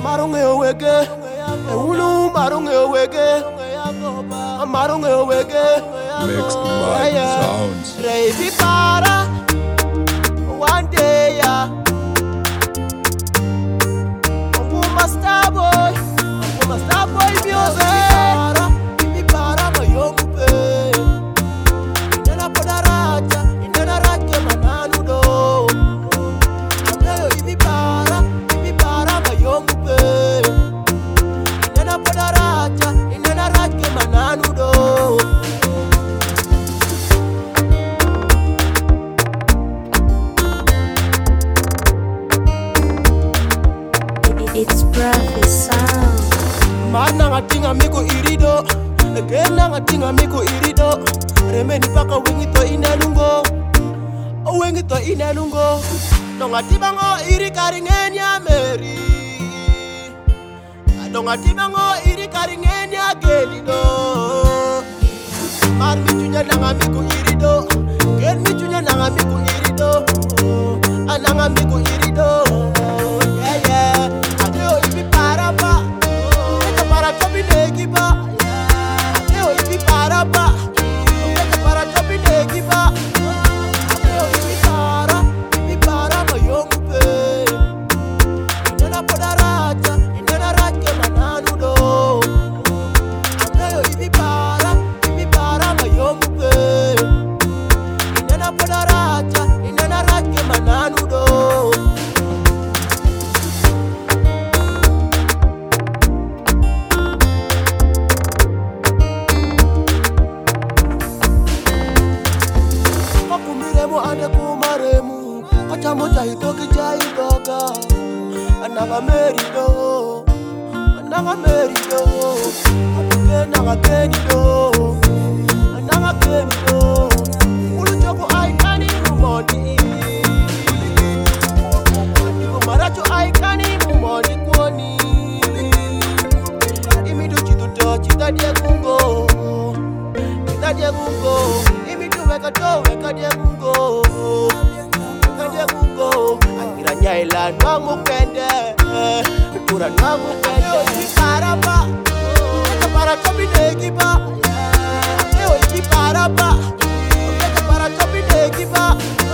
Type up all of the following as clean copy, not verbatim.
Marunge wege, ulu marunge wege, marunge wege. Mixed by sounds. Baby para, one day ya. Puma star boy music. Baby para mayomu pe. Inena podaraja, inena rake mananu do. Baby para mayomu pe. Inena podaraja, inena rake mananu do. It's Braffy sound. Mana ngatinga miku irido, egena ngatinga miku irido. Remeni paka wengito inenungo, wengito inenungo. Nongatibango iri karingenya meri, nongatibango iri karingenya gelido. Mar michunya nanga miku irido, gen michunya nanga miku irido, ananga miku irido. Ande kumaremu, acha moja hitoki jai doga. Ananga merido, ananga kenido, ananga kenido. Ulu joko aikani mumoni, iko maracho aikani mumoni kwani. Imidu chituto chita dia kungo, imidu weka dia kungo. Akhirnya ilan bangu pende, ukuran bangu pende. Ini para pak, kita para cobi degi pak. Ini para pak, kita para cobi degi pak.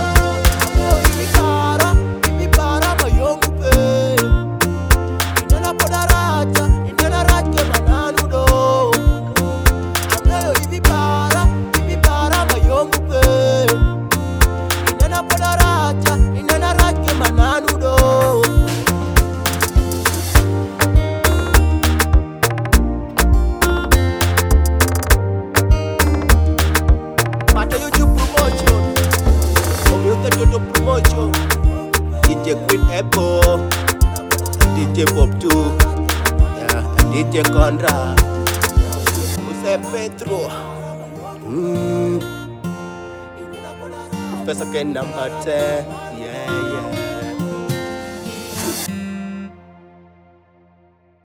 Ini para mayomu pe. Inena podaraja, inena raja mananu do. Ini para mayomu pe. Inena podaraja, inena raja mananu do. Mata YouTube promotion, community YouTube promotion. DJ Queen Apple, DJ Bob 2, yeah, DJ Conrad, Jose Petro, Professor Ken number 10, yeah.